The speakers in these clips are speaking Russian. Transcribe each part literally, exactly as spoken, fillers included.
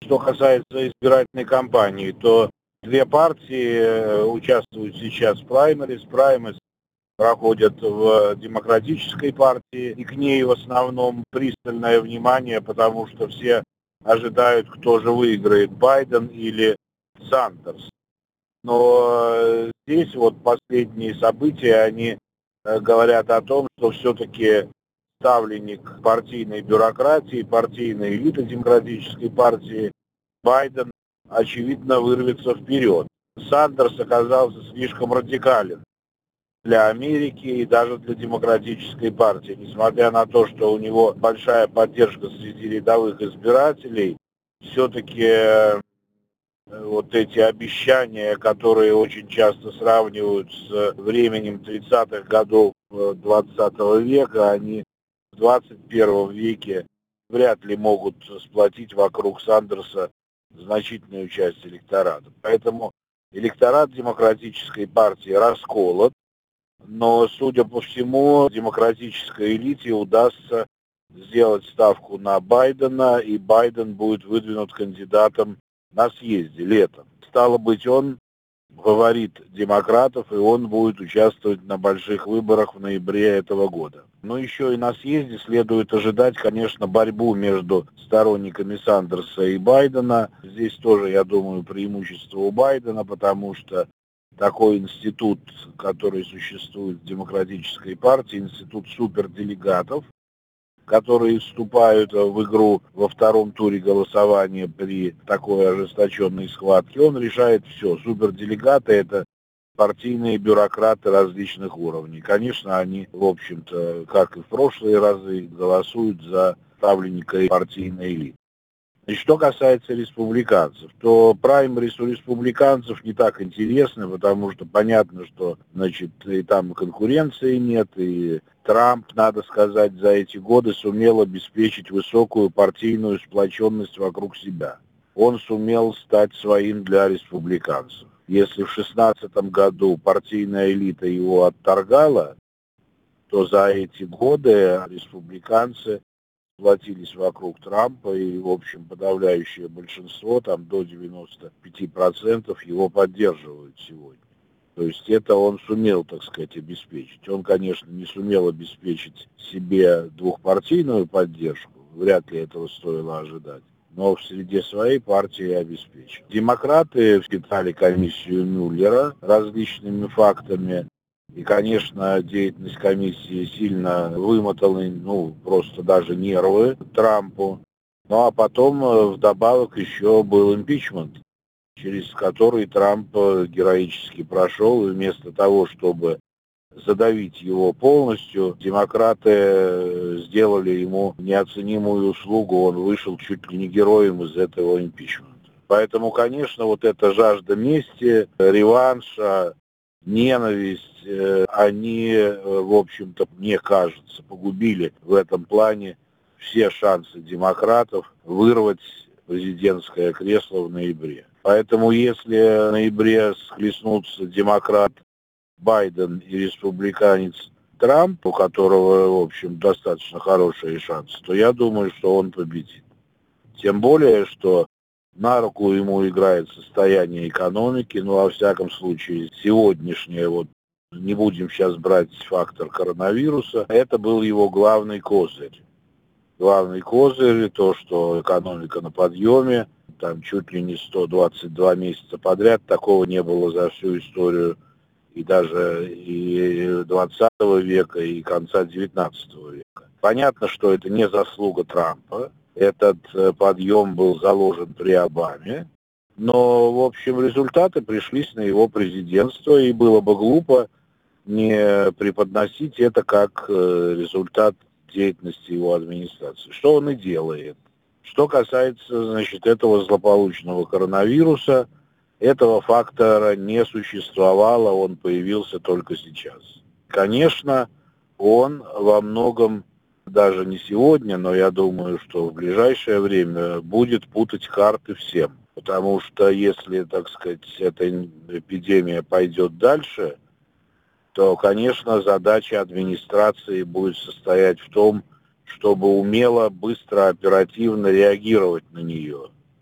Что касается избирательной кампании, то две партии участвуют сейчас в праймерис. Праймерис проходят в демократической партии, и к ней в основном пристальное внимание, потому что все ожидают, кто же выиграет, Байден или Сандерс. Но здесь вот последние события, они говорят о том, что все-таки ставленник партийной бюрократии, партийной элиты демократической партии Байден, очевидно, вырвется вперед. Сандерс оказался слишком радикален для Америки и даже для демократической партии. Несмотря на то, что у него большая поддержка среди рядовых избирателей, все-таки вот эти обещания, которые очень часто сравнивают с временем тридцатых годов двадцатого века, они в двадцать первом веке вряд ли могут сплотить вокруг Сандерса значительную часть электората. Поэтому электорат демократической партии расколот, но, судя по всему, демократической элите удастся сделать ставку на Байдена, и Байден будет выдвинут кандидатом на съезде летом. Стало быть, он фаворит демократов, и он будет участвовать на больших выборах в ноябре этого года. Но еще и на съезде следует ожидать, конечно, борьбу между сторонниками Сандерса и Байдена. Здесь тоже, я думаю, преимущество у Байдена, потому что такой институт, который существует в демократической партии, институт суперделегатов, которые вступают в игру во втором туре голосования при такой ожесточенной схватке, он решает все. Суперделегаты – это партийные бюрократы различных уровней. Конечно, они, в общем-то, как и в прошлые разы, голосуют за ставленника партийной элиты. И что касается республиканцев, то праймерис у республиканцев не так интересны, потому что понятно, что, значит, и там конкуренции нет, и Трамп, надо сказать, за эти годы сумел обеспечить высокую партийную сплоченность вокруг себя. Он сумел стать своим для республиканцев. Если в шестнадцатом году партийная элита его отторгала, то за эти годы республиканцы сплотились вокруг Трампа, и, в общем, подавляющее большинство, там до девяноста пяти процентов, его поддерживают сегодня. То есть это он сумел, так сказать, обеспечить. Он, конечно, не сумел обеспечить себе двухпартийную поддержку, вряд ли этого стоило ожидать, но в среде своей партии обеспечил. Демократы впитали комиссию Мюллера различными фактами. И, конечно, деятельность комиссии сильно вымотала, ну, просто даже нервы Трампу. Ну, а потом вдобавок еще был импичмент, через который Трамп героически прошел. И вместо того, чтобы задавить его полностью, демократы сделали ему неоценимую услугу. Он вышел чуть ли не героем из этого импичмента. Поэтому, конечно, вот эта жажда мести, реванша, ненависть, они, в общем-то, мне кажется, погубили в этом плане все шансы демократов вырвать президентское кресло в ноябре. Поэтому если в ноябре схлестнутся демократ Байден и республиканец Трамп, у которого, в общем, достаточно хорошие шансы, то я думаю, что он победит. Тем более, что на руку ему играет состояние экономики, ну, во всяком случае, сегодняшнее, вот, не будем сейчас брать фактор коронавируса, это был его главный козырь. Главный козырь, то, что экономика на подъеме, там чуть ли не сто двадцать два месяца подряд, такого не было за всю историю и даже и двадцатого века, и конца девятнадцатого века. Понятно, что это не заслуга Трампа. Этот подъем был заложен при Обаме, но, в общем, результаты пришлись на его президентство, и было бы глупо не преподносить это как результат деятельности его администрации, что он и делает. Что касается, значит, этого злополучного коронавируса, этого фактора не существовало, он появился только сейчас. Конечно, он во многом, даже не сегодня, но я думаю, что в ближайшее время будет путать карты всем. Потому что если, так сказать, эта эпидемия пойдет дальше, то, конечно, задача администрации будет состоять в том, чтобы умело, быстро, оперативно реагировать на нее.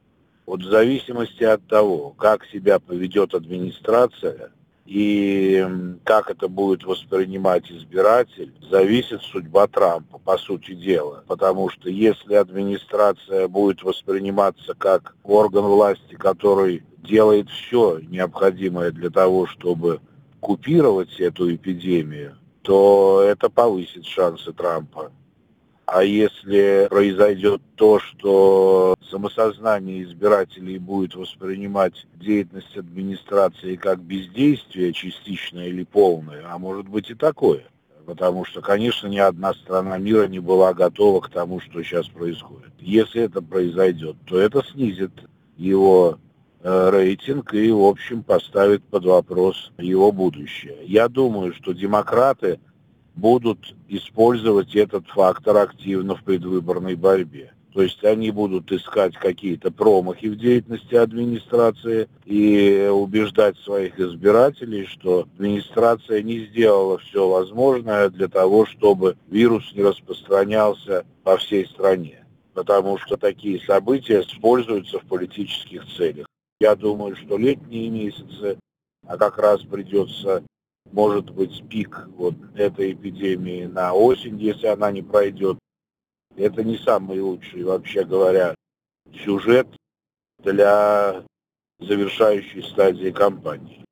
Вот в зависимости от того, как себя поведет администрация и как это будет воспринимать избиратель, зависит судьба Трампа, по сути дела. Потому что если администрация будет восприниматься как орган власти, который делает все необходимое для того, чтобы купировать эту эпидемию, то это повысит шансы Трампа. А если произойдет то, что самосознание избирателей будет воспринимать деятельность администрации как бездействие, частичное или полное, а может быть и такое. Потому что, конечно, ни одна страна мира не была готова к тому, что сейчас происходит. Если это произойдет, то это снизит его э, рейтинг и, в общем, поставит под вопрос его будущее. Я думаю, что демократы будут использовать этот фактор активно в предвыборной борьбе. То есть они будут искать какие-то промахи в деятельности администрации и убеждать своих избирателей, что администрация не сделала все возможное для того, чтобы вирус не распространялся по всей стране. Потому что такие события используются в политических целях. Я думаю, что летние месяцы, а как раз придется, может быть, пик вот этой эпидемии на осень, если она не пройдет. Это не самый лучший, вообще говоря, сюжет для завершающей стадии кампании.